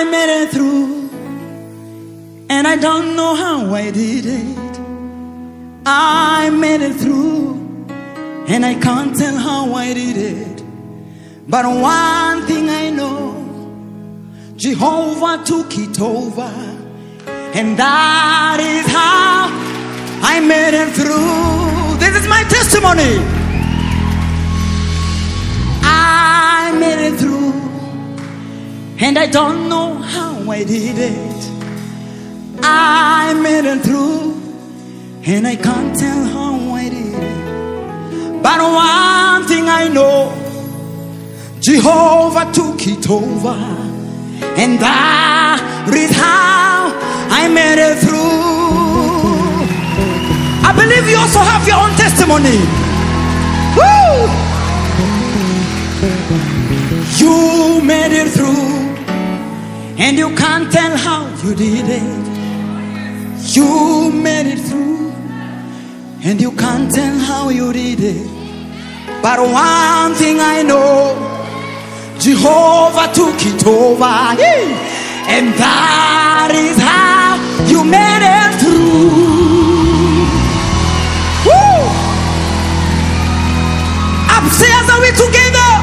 made it through, and I don't know how I did it. I made it through, and I can't tell how I did it. But one thing I know, Jehovah took it over, and that is how I made it through. This is my testimony. I made it through, and I don't know how I did it. I made it through, and I can't tell how I did it. But one thing I know, Jehovah took it over, and that is how I made it through. I believe you also have your own testimony. Woo! You made it through, and you can't tell how you did it. You made it through, and you can't tell how you did it. But one thing I know, Jehovah took it over, and that is how you made it through. Woo! Upstairs, are we together?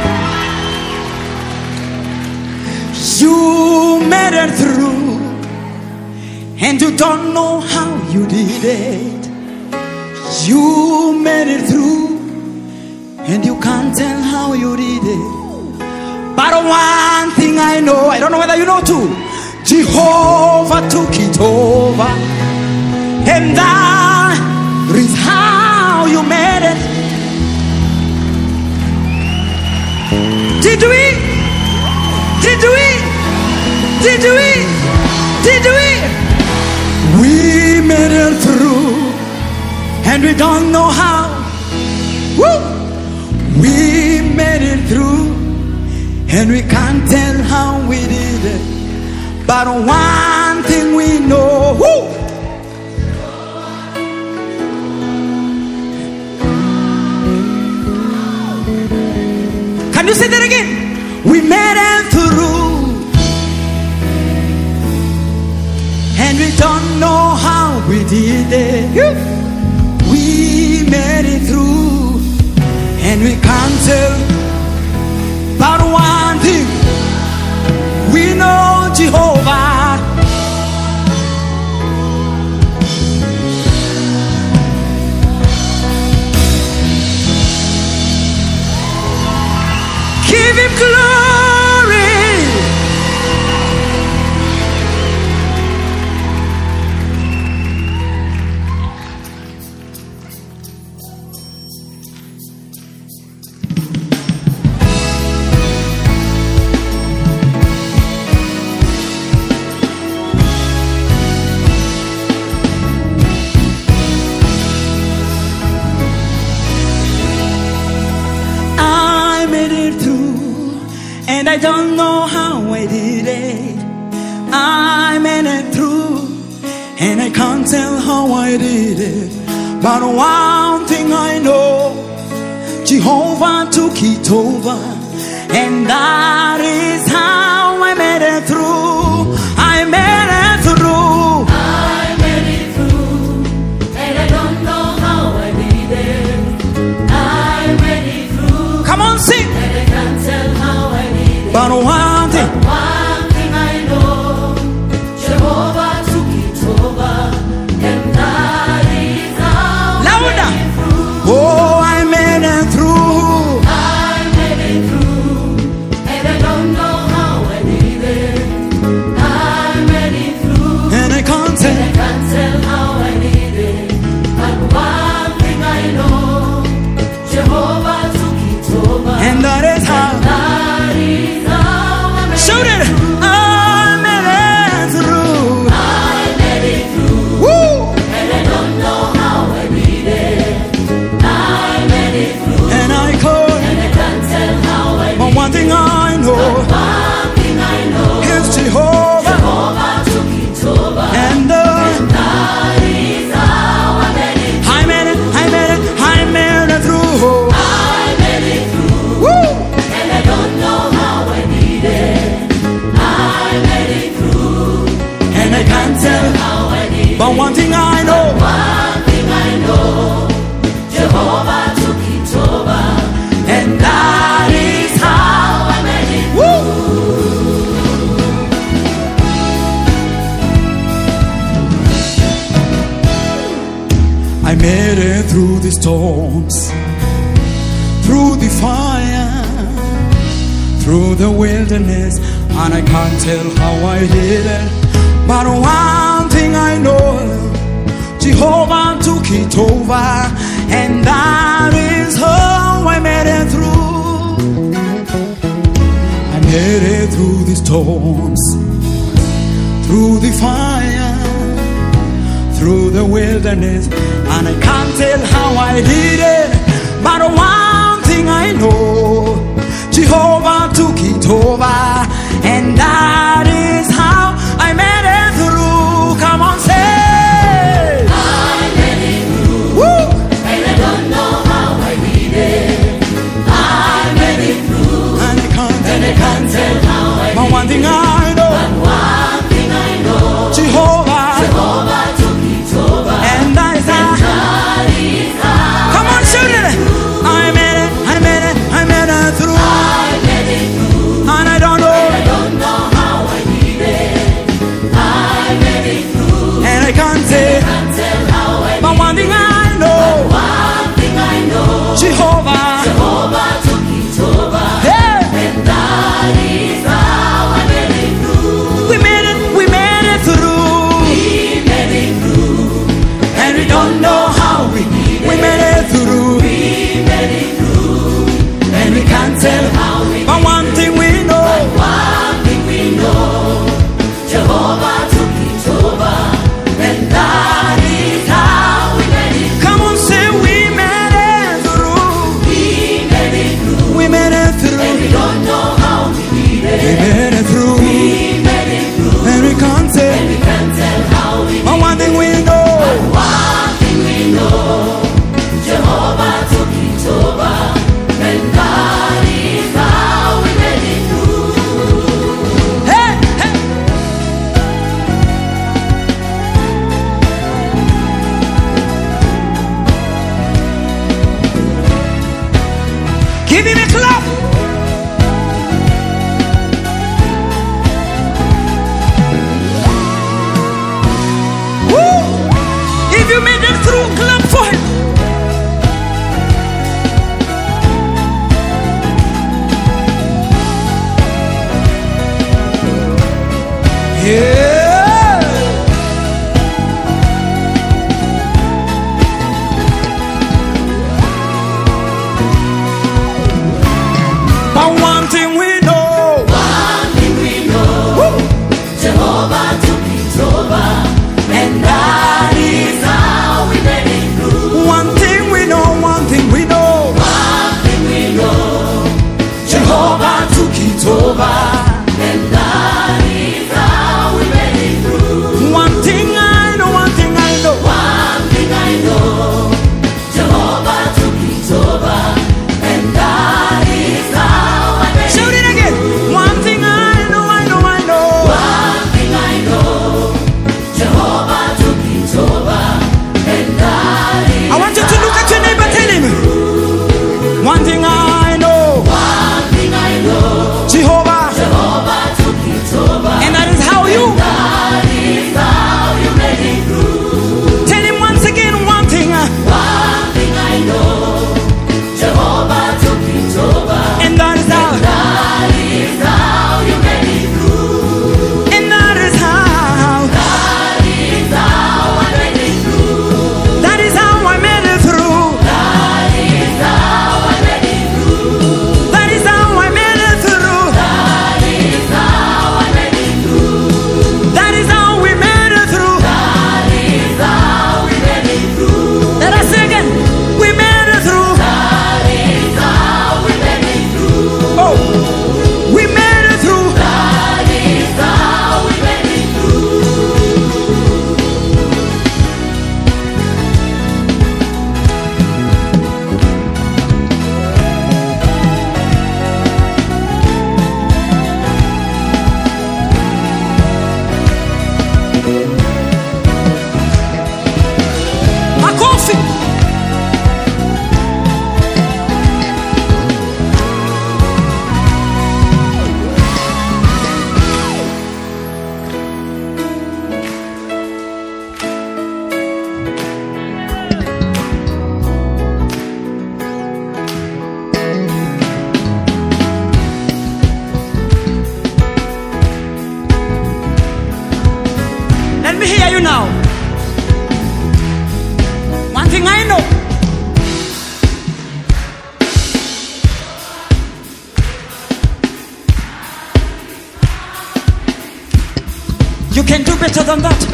You made it through, and you don't know how you did it. You made it through, and you can't tell how you did it. But one thing I know, I don't know whether you know too, Jehovah took it over, and that is how you made it. Did we? Did we? Did we? Did we? We made it through, and we don't know how. Woo! We made it through, and we can't tell how we did it. But one thing we know, woo! Can you say that again? We made it through, and we don't know how we did it. We made it through, and we can't tell. But one thing we know, Jehovah. Give him glory. And I don't know how I did it. I made it through, and I can't tell how I did it. But one thing I know, Jehovah took it over, and that is how I made it through. I made it through. I made it through, and I don't know how I did it. I made it through. Come on, sing. And I can't tell how I did it. But one thing I know, Jehovah took it over, and that is how louder. I made it through. Oh, I made it through. I made it through, and I don't know how I did it. made it through the storms, through the fire, through the wilderness, and I can't tell how I did it. But one thing I know, Jehovah took it over, and that is how I made it through. I made it through the storms, through the fire, through the wilderness, and I can't tell how I did it. But one thing I know, Jehovah took it over, and that is how I made it through. Come on, say, I made it through. woo! And I don't know how I did it. I made it through. And I can't tell how I but did one thing it. I know, One thing I know, Jehovah, Jehovah took it over. and that is how. That is how Come on, shoot it! I made it, I made it, I made it through, I made it through. and I don't know, I don't know how I did it. I made it through. and I can't say, Can't tell how I but one thing I know, One thing I know, Jehovah, Jehovah took it over. hey, And that is how I made it through. we made it through, We made it through. and we don't know how we made it through, We made it through. and we can't tell, How we but one thing we know, One thing we know, Jehovah took it over. And that is how we made it. come on, say we made it through, We made it through. we made it And we through, don't know how we did we it. made it through, We made it through. and we can't And say, we can't tell how we but one thing we know, One thing we know, Jehovah took it over, and that is how we made it through. hey, hey. Give him a clap. Woo! If you made it through, clap for him. Yeah. But one thing we know, One thing we know, Jehovah took it over, and that is how we made it You can do better than that.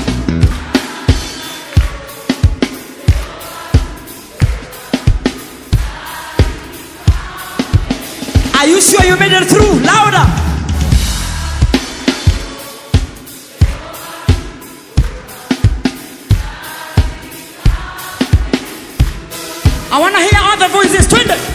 Are you sure you made it through? Louder. I want to hear all the voices. Twin it.